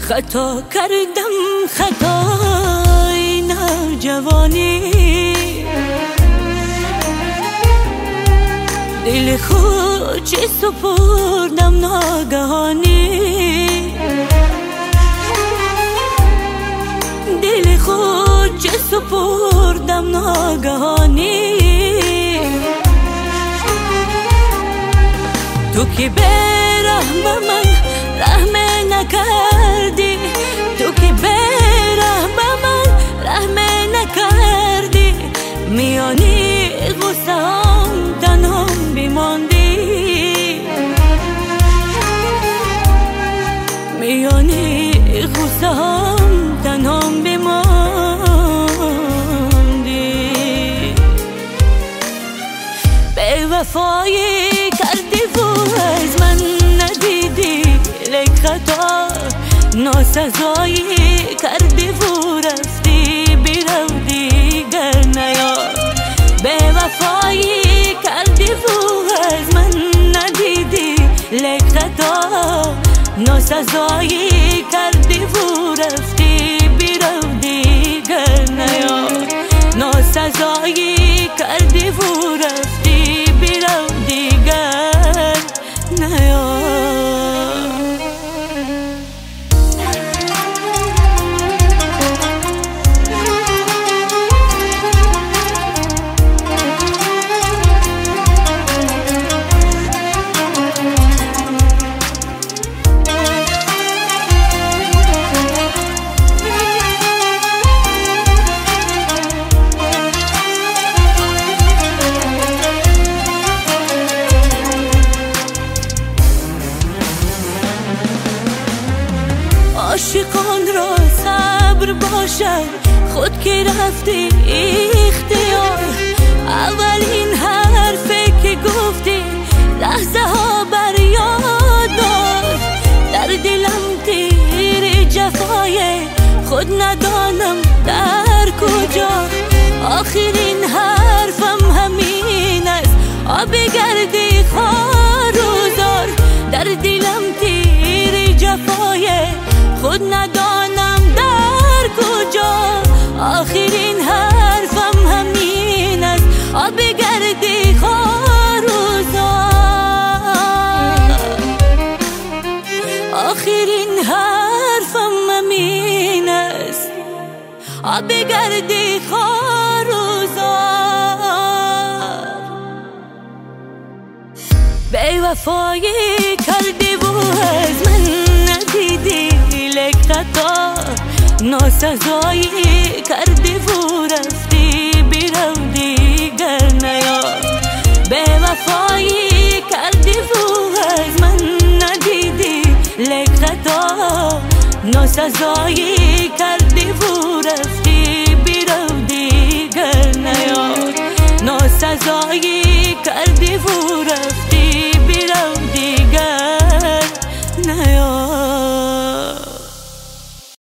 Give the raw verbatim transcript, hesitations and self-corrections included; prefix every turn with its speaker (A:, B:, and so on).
A: خطا کردم خطای نوجوانی، دل خود چه سپردم ناگهانی، دل خود چه سپردم ناگهانی. تو که به رحم من رحم نکردی، تو که به رحم من رحم نکردی، میانی غصه هم تنهام بماندی، میانی غصه هم تنهام بماندی. به وفایی کردی و از من ندیدی، لک خطا ناسزایی کردی و رفتی بیرو دیگر نیار. به وفایی کردی و از من ندیدی، لک خطا ناسزایی کردی و رفتی بیرو دیگر نیار. ناسزایی کردی و رفتی بیرو دیگر نیار. عاشقان را صبر باشد، خود که رفتی اختیار. اولین حرفی که گفتی لحظه ها بر یاد دار. در دلم تیر جفای خود ندانم در کجا. آخرین حرفم همین است، آب گردی خوار و زار. در دلم تیر جفای خود ندانم در کجا. آخرین حرفم همین است، آب گردی خوار و زار. آخرین حرفم همین است، آب گردی خوار و زار. به وفایی کردی و از من ندیدی، لک خطا ناسزایی کردی و رفتی بیرو دیگر نیار. به وفایی کردی و از من ندیدی، لک خطا ناسزایی کردی و رفتی بیرو دیگر نیار. ناسزایی کردی و رفتی بیرو دیگر نیار. ناسزایی کردی و رفتی بیرو دیگر نیار.